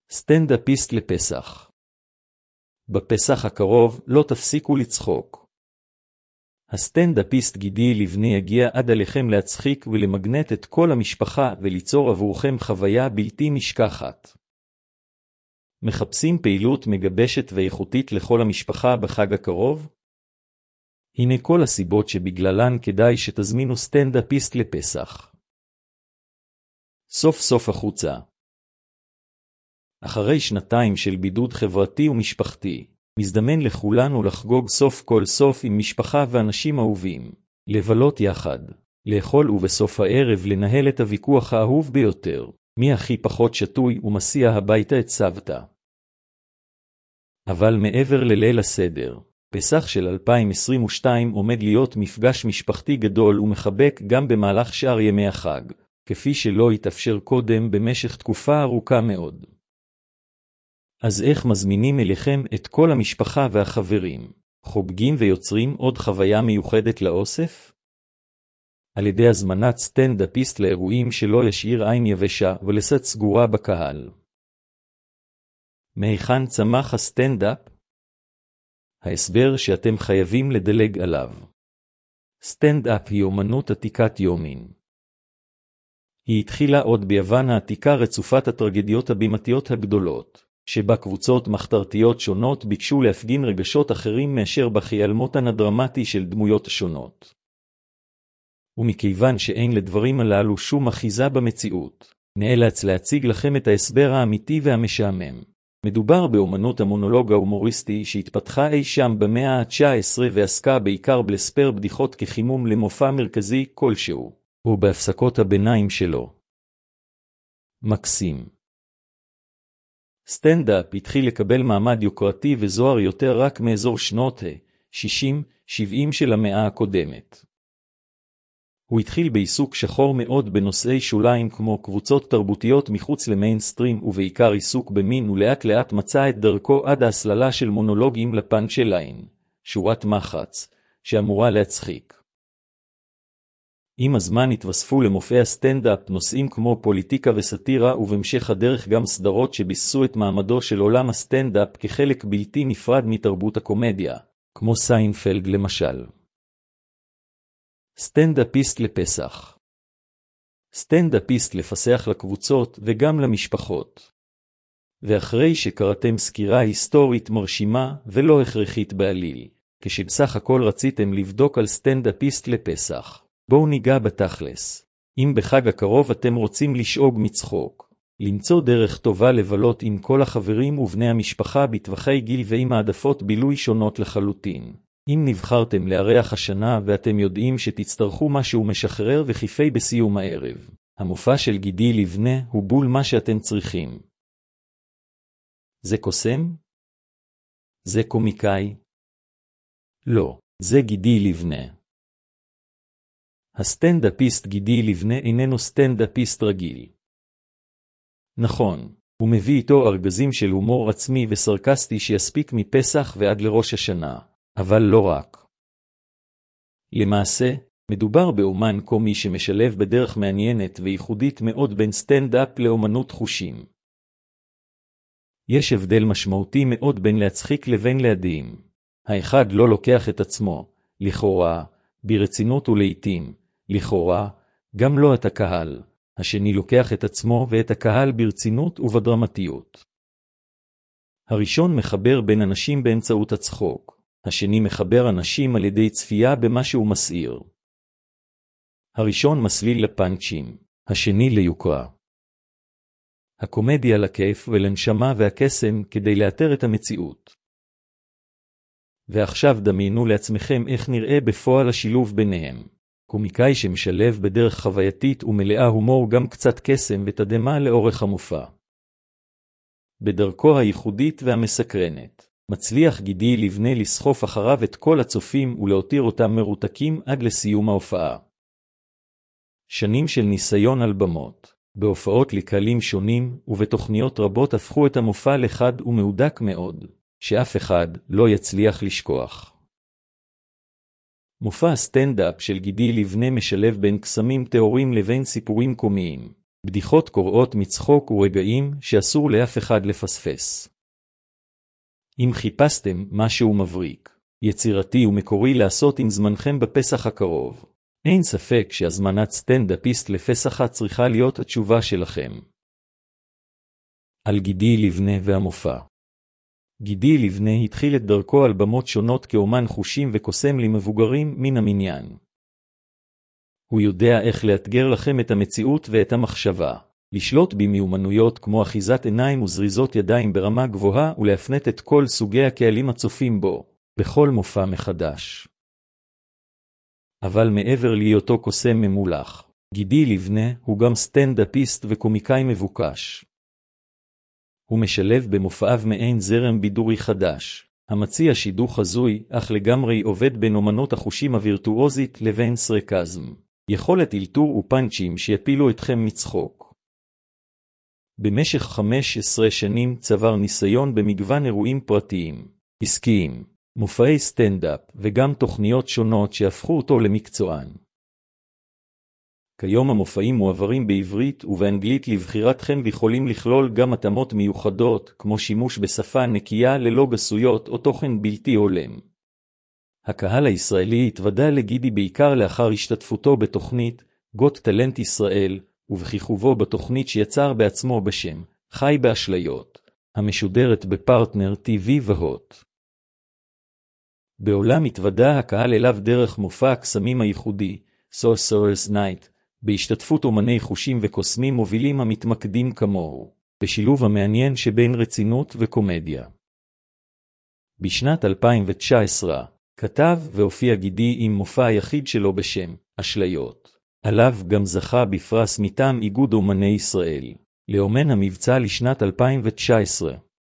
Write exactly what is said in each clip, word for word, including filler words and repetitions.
סטנדאפיסט לפסח. בפסח הקרוב לא תפסיקו לצחוק. הסטנדאפיסט גידי לבנה יגיע עד עליכם להצחיק ולמגנט את כל המשפחה וליצור עבורכם חוויה בלתי נשכחת. מחפשים פעילות מגבשת ואיכותית לכל המשפחה בחג הקרוב? הנה כל הסיבות שבגללן כדאי שתזמינו סטנדאפיסט לפסח. סוף סוף החוצה. אחרי שנתיים של בידוד חברתי ומשפחתי, מזדמן לכולנו לחגוג סוף כל סוף עם משפחה ואנשים אהובים, לבלות יחד, לאכול ובסוף הערב לנהל את הוויכוח האהוב ביותר, מי הכי פחות שטוי ומסיע הביתה את סבתא. אבל מעבר לליל הסדר, פסח של אלפיים עשרים ושתיים עומד להיות מפגש משפחתי גדול ומחבק גם במהלך שאר ימי החג, כפי שלא התאפשר קודם במשך תקופה ארוכה מאוד. אז איך מזמינים אליכם את כל המשפחה והחברים, חוגגים ויוצרים עוד חוויה מיוחדת לאוסף? על ידי הזמנת סטנדאפיסט לאירועים שלא ישאיר עין יבשה ולסת סגורה בקהל. מהיכן צמח הסטנדאפ? ההסבר שאתם חייבים לדלג עליו. סטנדאפ היא אומנות עתיקת יומין. היא התחילה עוד ביוון העתיקה רצופת הטרגדיות הבימתיות הגדולות, שבה קבוצות מחתרתיות שונות ביקשו להפגין רגשות אחרים מאשר בחיימותן הדרמטי של דמויות שונות. ומכיוון שאין לדברים הללו שום אחיזה במציאות, נאלץ להציג לכם את ההסבר האמיתי והמשעמם. מדובר באומנות המונולוג ההומוריסטי שהתפתחה אי שם במאה ה-תשע עשרה ועסקה בעיקר בלספר בדיחות כחימום למופע מרכזי כלשהו, או בהפסקות הביניים שלו. מקסים. סטנדאפ התחיל לקבל מעמד יוקרתי וזוהר יותר רק מאזור שנות ה-שישים שבעים של המאה הקודמת. הוא התחיל בעיסוק שחור מאוד בנושאי שוליים כמו קבוצות תרבותיות מחוץ למיינסטרים ובעיקר עיסוק במין ולאט לאט מצא את דרכו עד ההסללה של מונולוגים לפאנצ'ליין, שורת מחץ, שאמורה להצחיק. עם הזמן התווספו למופעי הסטנדאפ נושאים כמו פוליטיקה וסטירה ובהמשך הדרך גם סדרות שביססו את מעמדו של עולם הסטנדאפ כחלק בלתי נפרד מתרבות הקומדיה, כמו סיינפלד למשל. סטנדאפיסט לפסח. סטנדאפיסט לפסח לקבוצות וגם למשפחות. ואחרי שקראתם סקירה היסטורית מרשימה ולא הכרחית בעליל, כשבסך הכל רציתם לבדוק על סטנדאפיסט לפסח, בואו ניגע בתכלס. אם בחג הקרוב אתם רוצים לשאוג מצחוק, למצוא דרך טובה לבלות עם כל החברים ובני המשפחה בטווחי גיל ועם העדפות בילוי שונות לחלוטין. אם נבחרתם לארח השנה ואתם יודעים שתצטרכו משהו משחרר וחיפי בסיום הערב, המופע של גידי לבנה הוא בול מה שאתם צריכים. זה קוסם? זה קומיקאי? לא, זה גידי לבנה. הסטנדאפיסט גידי לבנה איננו סטנדאפיסט רגיל. נכון, הוא מביא איתו ארגזים של הומור עצמי וסרקסטי שיספיק מפסח ועד לראש השנה. אבל לא רק. למעשה, מדובר באומן קומי שמשלב בדרך מעניינת וייחודית מאוד בין סטנדאפ לאומנות חושים. יש הבדל משמעותי מאוד בין להצחיק לבין להדהים. האחד לא לוקח את עצמו, לכאורה, ברצינות ולעיתים, לכאורה, גם לא את הקהל. השני לוקח את עצמו ואת הקהל ברצינות ובדרמטיות. הראשון מחבר בין אנשים באמצעות הצחוק. השני מחבר אנשים על ידי צפייה במשהו מסעיר. הראשון מסליל לפאנצ'ים, השני ליוקרה. הקומדיה לכיף ולנשמה והקסם כדי לאתר את המציאות. ועכשיו דמיינו לעצמכם איך נראה בפועל השילוב ביניהם. קומיקאי שמשלב בדרך חווייתית ומלאה הומור גם קצת קסם ותדמה לאורך המופע. בדרכו הייחודית והמסקרנת. מצליח גידי לבנה לסחוף אחריו את כל הצופים ולהותיר אותם מרותקים עד לסיום ההופעה. שנים של ניסיון על במות, בהופעות לקהלים שונים ובתוכניות רבות הפכו את המופע לחד ומהודק מאוד, שאף אחד לא יצליח לשכוח. מופע הסטנדאפ של גידי לבנה משלב בין קסמים תיאוריים לבין סיפורים קומיים, בדיחות קוראות מצחוק ורגעים שאסור לאף אחד לפספס. אם חיפשתם משהו מבריק, יצירתי ומקורי לעשות עם זמנכם בפסח הקרוב, אין ספק שהזמנת סטנדאפיסט לפסח צריכה להיות התשובה שלכם. על גידי לבנה והמופע. גידי לבנה התחיל את דרכו על במות שונות כאומן חושים וקוסם למבוגרים מן המניין. הוא יודע איך לאתגר לכם את המציאות ואת המחשבה, לשלוט במיומנויות כמו אחיזת עיניים וזריזות ידיים ברמה גבוהה ולהפנת את כל סוגי הקהלים הצופים בו, בכל מופע מחדש. אבל מעבר להיותו קוסם ממולח, גידי לבנה הוא גם סטנדאפיסט וקומיקאי מבוקש. הוא משלב במופעיו מעין זרם בידורי חדש, המציע שידוך חזוי, אך לגמרי עובד בין אומנות החושים הווירטואוזית לבין סרקזם, יכולת אלתור ופאנצ'ים שיפילו אתכם מצחוק. במשך חמש עשרה שנים צבר ניסיון במגוון אירועים פרטיים, עסקיים, מופעי סטנדאפ וגם תוכניות שונות שהפכו אותו למקצוען. כיום המופעים מועברים בעברית ובאנגלית לבחירתכם ויכולים לכלול גם התאמות מיוחדות, כמו שימוש בשפה נקייה ללא גסויות או תוכן בלתי הולם. הקהל הישראלי התוודע לגידי בעיקר לאחר השתתפותו בתוכנית גוט טלנט ישראל, ובכיכובו בתוכנית שיצר בעצמו בשם חי באשליות, המשודרת בפרטנר טי וי והוט. בעולם התוודע הקהל אליו דרך מופע הקסמים הייחודי, Sorcerer's Night, בהשתתפות אומני חושים וקוסמים מובילים המתמקדים כמוהו, בשילוב המעניין שבין רצינות וקומדיה. בשנת אלפיים תשע עשרה, כתב והופיע גידי עם מופע היחיד שלו בשם אשליות, עליו גם זכה בפרס מטעם איגוד אומני ישראל, לאומן המבצע לשנת אלפיים תשע עשרה.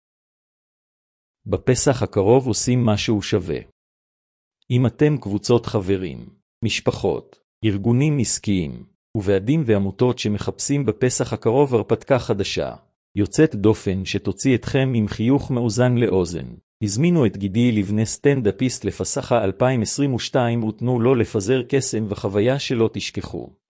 בפסח הקרוב עושים משהו שווה. אם אתם קבוצות חברים, משפחות, ארגונים עסקיים, וועדים ועמותות שמחפשים בפסח הקרוב הרפתקה חדשה, יוצאת דופן שתוציא אתכם עם חיוך מאוזן לאוזן, הזמינו את גידי לבנה סטנדאפיסט לפסחה אלפיים עשרים ושתיים ותנו לו לפזר קסם וחוויה שלא תשכחו.